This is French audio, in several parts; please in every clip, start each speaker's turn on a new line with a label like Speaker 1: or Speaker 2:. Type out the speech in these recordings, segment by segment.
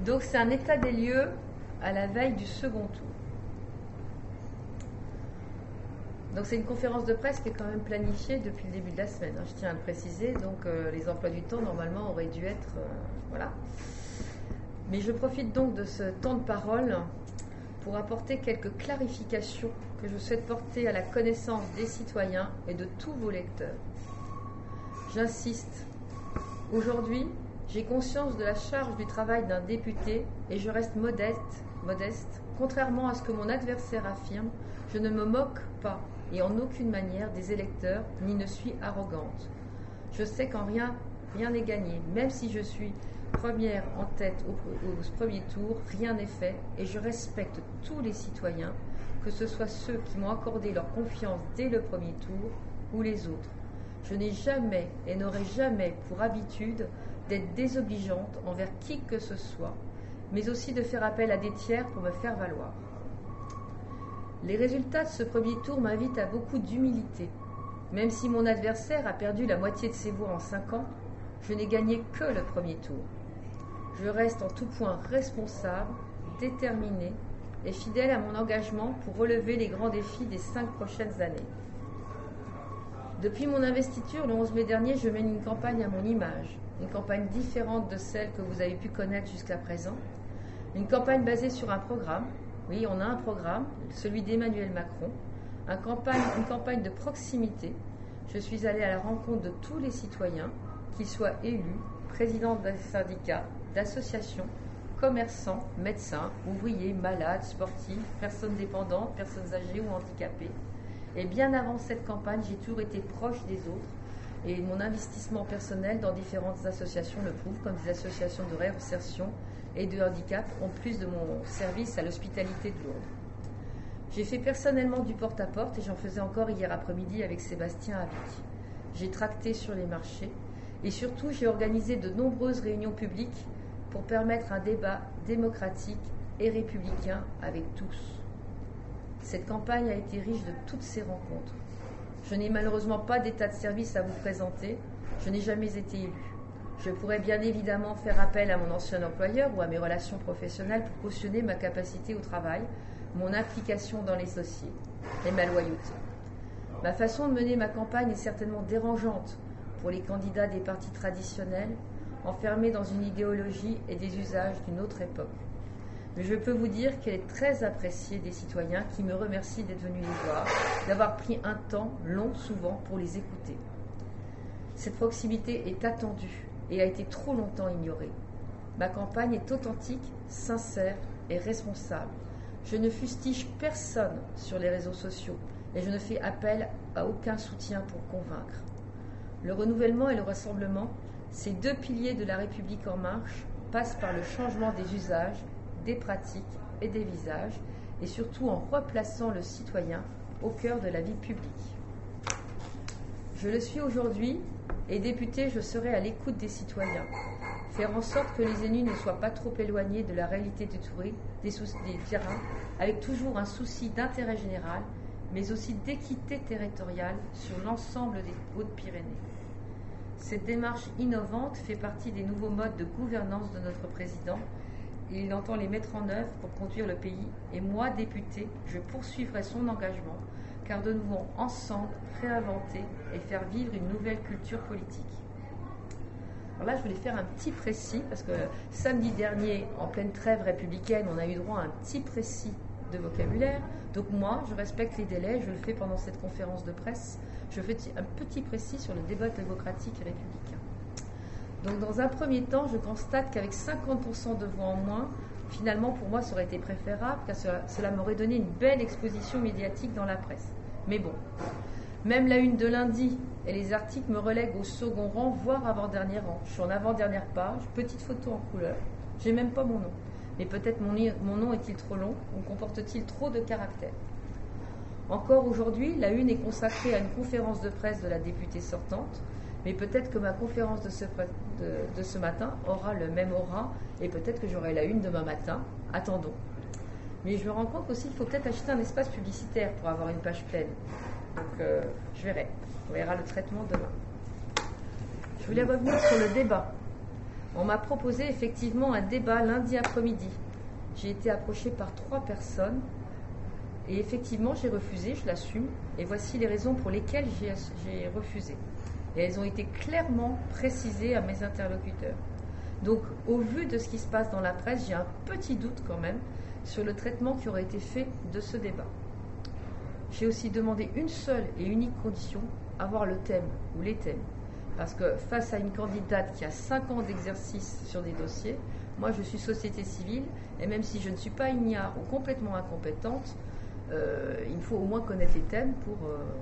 Speaker 1: Donc c'est un état des lieux à la veille du second tour. Donc c'est une conférence de presse qui est quand même planifiée depuis le début de la semaine, je tiens à le préciser. Donc les emplois du temps normalement auraient dû être... voilà. Mais je profite donc de ce temps de parole pour apporter quelques clarifications que je souhaite porter à la connaissance des citoyens et de tous vos lecteurs. J'insiste, aujourd'hui, j'ai conscience de la charge du travail d'un député et je reste modeste. Contrairement à ce que mon adversaire affirme, je ne me moque pas et en aucune manière des électeurs, ni ne suis arrogante. Je sais qu'en rien n'est gagné, même si je suis première en tête au premier tour, rien n'est fait et je respecte tous les citoyens, que ce soit ceux qui m'ont accordé leur confiance dès le premier tour ou les autres. Je n'ai jamais et n'aurai jamais pour habitude d'être désobligeante envers qui que ce soit, mais aussi de faire appel à des tiers pour me faire valoir. Les résultats de ce premier tour m'invitent à beaucoup d'humilité. Même si mon adversaire a perdu la moitié de ses voix en 5 ans, je n'ai gagné que le premier tour. Je reste en tout point responsable, déterminée et fidèle à mon engagement pour relever les grands défis des 5 prochaines années. Depuis mon investiture le 11 mai dernier, je mène une campagne à mon image, une campagne différente de celle que vous avez pu connaître jusqu'à présent, une campagne basée sur un programme. Oui, on a un programme, celui d'Emmanuel Macron, une campagne de proximité. Je suis allée à la rencontre de tous les citoyens, qu'ils soient élus, présidents de syndicats, d'associations, commerçants, médecins, ouvriers, malades, sportifs, personnes dépendantes, personnes âgées ou handicapées. Et bien avant cette campagne, j'ai toujours été proche des autres et mon investissement personnel dans différentes associations le prouve, comme des associations de réinsertion et de handicap, en plus de mon service à l'hospitalité de Lourdes. J'ai fait personnellement du porte-à-porte et j'en faisais encore hier après-midi avec Sébastien Habic. J'ai tracté sur les marchés et surtout j'ai organisé de nombreuses réunions publiques pour permettre un débat démocratique et républicain avec tous. Cette campagne a été riche de toutes ces rencontres. Je n'ai malheureusement pas d'état de service à vous présenter. Je n'ai jamais été élue. Je pourrais bien évidemment faire appel à mon ancien employeur ou à mes relations professionnelles pour cautionner ma capacité au travail, mon implication dans les dossiers et ma loyauté. Ma façon de mener ma campagne est certainement dérangeante pour les candidats des partis traditionnels, enfermés dans une idéologie et des usages d'une autre époque. Mais je peux vous dire qu'elle est très appréciée des citoyens qui me remercient d'être venus les voir, d'avoir pris un temps long souvent pour les écouter. Cette proximité est attendue et a été trop longtemps ignorée. Ma campagne est authentique, sincère et responsable. Je ne fustige personne sur les réseaux sociaux et je ne fais appel à aucun soutien pour convaincre. Le renouvellement et le rassemblement, ces 2 piliers de la République en marche, passent par le changement des usages, des pratiques et des visages, et surtout en replaçant le citoyen au cœur de la vie publique. Je le suis aujourd'hui, et député, je serai à l'écoute des citoyens, faire en sorte que les élus ne soient pas trop éloignés de la réalité des terrains, avec toujours un souci d'intérêt général, mais aussi d'équité territoriale sur l'ensemble des Hautes-Pyrénées. Cette démarche innovante fait partie des nouveaux modes de gouvernance de notre président, et il entend les mettre en œuvre pour conduire le pays. Et moi, député, je poursuivrai son engagement, car nous devons ensemble réinventer et faire vivre une nouvelle culture politique. Alors là, je voulais faire un petit précis, parce que samedi dernier, en pleine trêve républicaine, on a eu droit à un petit précis de vocabulaire. Donc moi, je respecte les délais, je le fais pendant cette conférence de presse. Je fais un petit précis sur le débat démocratique et républicain. Donc dans un premier temps, je constate qu'avec 50% de voix en moins, finalement pour moi ça aurait été préférable, car cela m'aurait donné une belle exposition médiatique dans la presse. Mais bon, même la une de lundi et les articles me relèguent au second rang, voire avant-dernier rang. Je suis en avant-dernière page, petite photo en couleur, j'ai même pas mon nom. Mais peut-être mon nom est-il trop long ou comporte-t-il trop de caractères? Encore aujourd'hui, la une est consacrée à une conférence de presse de la députée sortante, mais peut-être que ma conférence de ce matin aura le même aura, et peut-être que j'aurai la une demain matin. Attendons. Mais je me rends compte aussi qu'il faut peut-être acheter un espace publicitaire pour avoir une page pleine. Donc je verrai. On verra le traitement demain. Je voulais revenir sur le débat. On m'a proposé effectivement un débat lundi après-midi. J'ai été approchée par 3 personnes et effectivement j'ai refusé, je l'assume, et voici les raisons pour lesquelles j'ai refusé. Et elles ont été clairement précisées à mes interlocuteurs. Donc au vu de ce qui se passe dans la presse, j'ai un petit doute quand même sur le traitement qui aurait été fait de ce débat. J'ai aussi demandé une seule et unique condition, avoir le thème ou les thèmes. Parce que face à une candidate qui a 5 ans d'exercice sur des dossiers, moi je suis société civile, et même si je ne suis pas ignare ou complètement incompétente, il faut au moins connaître les thèmes pour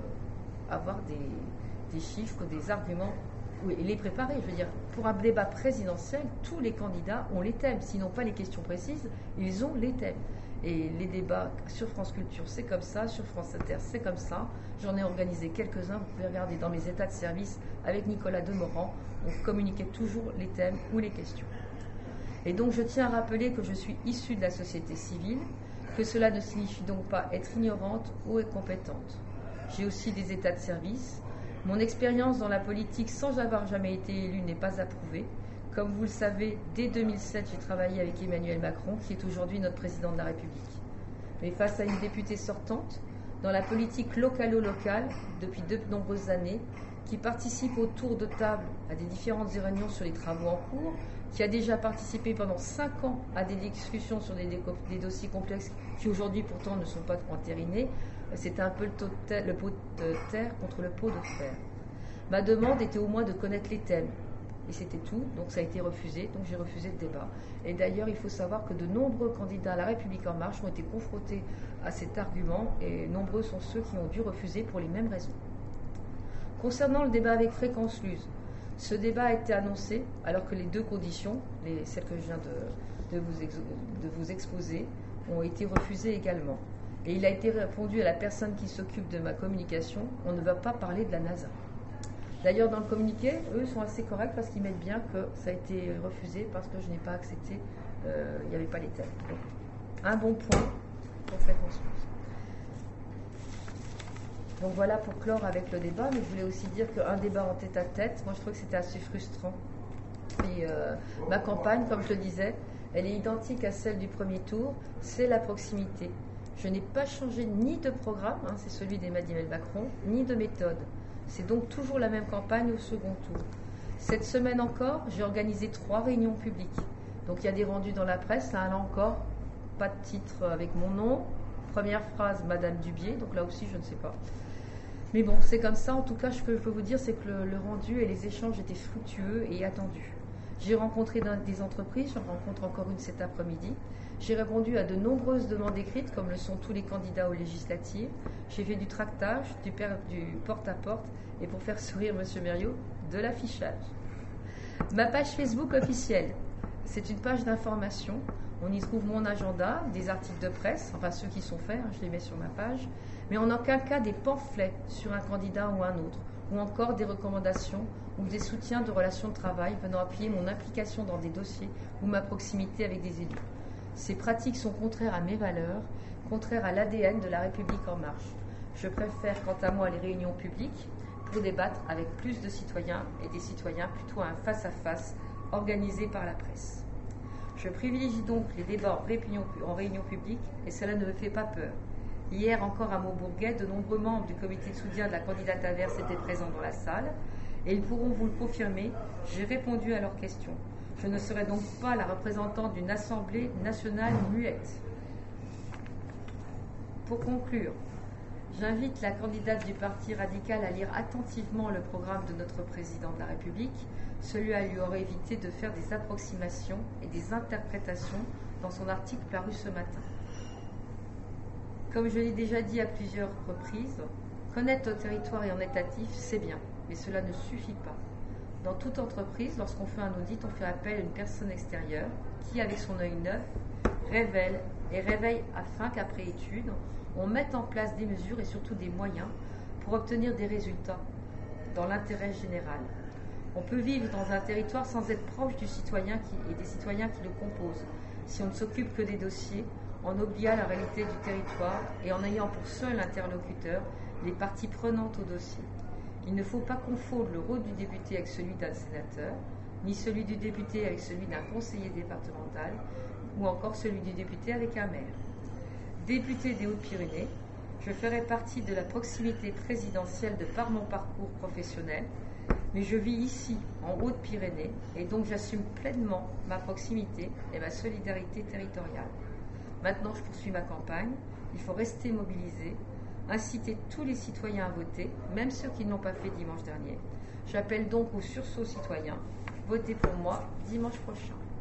Speaker 1: avoir des chiffres, des arguments, et les préparer. Je veux dire, pour un débat présidentiel, tous les candidats ont les thèmes. S'ils n'ont pas les questions précises, ils ont les thèmes. Et les débats sur France Culture, c'est comme ça, sur France Inter, c'est comme ça. J'en ai organisé quelques-uns, vous pouvez regarder dans mes états de service avec Nicolas Demorand. On communiquait toujours les thèmes ou les questions. Et donc je tiens à rappeler que je suis issue de la société civile, que cela ne signifie donc pas être ignorante ou incompétente. J'ai aussi des états de service. Mon expérience dans la politique sans avoir jamais été élue n'est pas approuvée. Comme vous le savez, dès 2007, j'ai travaillé avec Emmanuel Macron, qui est aujourd'hui notre président de la République. Mais face à une députée sortante, dans la politique localo-locale, depuis de nombreuses années, qui participe autour de table à des différentes réunions sur les travaux en cours, qui a déjà participé pendant 5 ans à des discussions sur des dossiers complexes qui aujourd'hui pourtant ne sont pas entérinés, c'est un peu le pot de terre contre le pot de fer. Ma demande était au moins de connaître les thèmes. Et c'était tout, donc ça a été refusé, donc j'ai refusé le débat. Et d'ailleurs, il faut savoir que de nombreux candidats à La République En Marche ont été confrontés à cet argument, et nombreux sont ceux qui ont dû refuser pour les mêmes raisons. Concernant le débat avec Fréquence Luz, ce débat a été annoncé alors que les 2 conditions, celles que je viens de vous exposer, ont été refusées également. Et il a été répondu à la personne qui s'occupe de ma communication, on ne va pas parler de la NASA. D'ailleurs, dans le communiqué, eux sont assez corrects parce qu'ils mettent bien que ça a été refusé parce que je n'ai pas accepté, il n'y avait pas les thèmes. Donc, un bon point pour Fréquence Luz. Donc voilà pour clore avec le débat, mais je voulais aussi dire qu'un débat en tête-à-tête, moi je trouve que c'était assez frustrant. Et ma campagne, comme je le disais, elle est identique à celle du premier tour, c'est la proximité. Je n'ai pas changé ni de programme, c'est celui d'Emmanuel Macron, ni de méthode. C'est donc toujours la même campagne au second tour. Cette semaine encore, j'ai organisé 3 réunions publiques. Donc il y a des rendus dans la presse, là encore, pas de titre avec mon nom. Première phrase, Madame Dubié, donc là aussi je ne sais pas. Mais bon, c'est comme ça. En tout cas, ce que je peux vous dire, c'est que le rendu et les échanges étaient fructueux et attendus. J'ai rencontré des entreprises, j'en rencontre encore une cet après-midi. J'ai répondu à de nombreuses demandes écrites, comme le sont tous les candidats aux législatives. J'ai fait du tractage, du porte-à-porte, et pour faire sourire M. Mériot, de l'affichage. Ma page Facebook officielle, c'est une page d'information. On y trouve mon agenda, des articles de presse, enfin ceux qui sont faits, je les mets sur ma page, mais en aucun cas des pamphlets sur un candidat ou un autre, ou encore des recommandations ou des soutiens de relations de travail venant appuyer mon implication dans des dossiers ou ma proximité avec des élus. Ces pratiques sont contraires à mes valeurs, contraires à l'ADN de La République En Marche. Je préfère quant à moi les réunions publiques pour débattre avec plus de citoyens et des citoyens plutôt à un face-à-face organisé par la presse. Je privilégie donc les débats en réunion publique et cela ne me fait pas peur. Hier encore à Maubourguet, de nombreux membres du comité de soutien de la candidate adverse étaient présents dans la salle et ils pourront vous le confirmer, j'ai répondu à leurs questions. Je ne serai donc pas la représentante d'une assemblée nationale muette. Pour conclure, j'invite la candidate du Parti radical à lire attentivement le programme de notre président de la République. Celui-là lui aurait évité de faire des approximations et des interprétations dans son article paru ce matin. Comme je l'ai déjà dit à plusieurs reprises, connaître notre territoire et en étatif, c'est bien, mais cela ne suffit pas. Dans toute entreprise, lorsqu'on fait un audit, on fait appel à une personne extérieure qui, avec son œil neuf, réveille afin qu'après étude, on mette en place des mesures et surtout des moyens pour obtenir des résultats dans l'intérêt général. On peut vivre dans un territoire sans être proche du citoyen et des citoyens qui le composent, si on ne s'occupe que des dossiers, en oubliant la réalité du territoire et en ayant pour seul interlocuteur les parties prenantes au dossier. Il ne faut pas confondre le rôle du député avec celui d'un sénateur. ni celui du député avec celui d'un conseiller départemental, ou encore celui du député avec un maire. Député des Hautes-Pyrénées, je ferai partie de la proximité présidentielle de par mon parcours professionnel, mais je vis ici, en Hautes-Pyrénées, et donc j'assume pleinement ma proximité et ma solidarité territoriale. Maintenant, je poursuis ma campagne. Il faut rester mobilisé, inciter tous les citoyens à voter, même ceux qui n'ont pas fait dimanche dernier. J'appelle donc au sursaut citoyen. Votez pour moi dimanche prochain.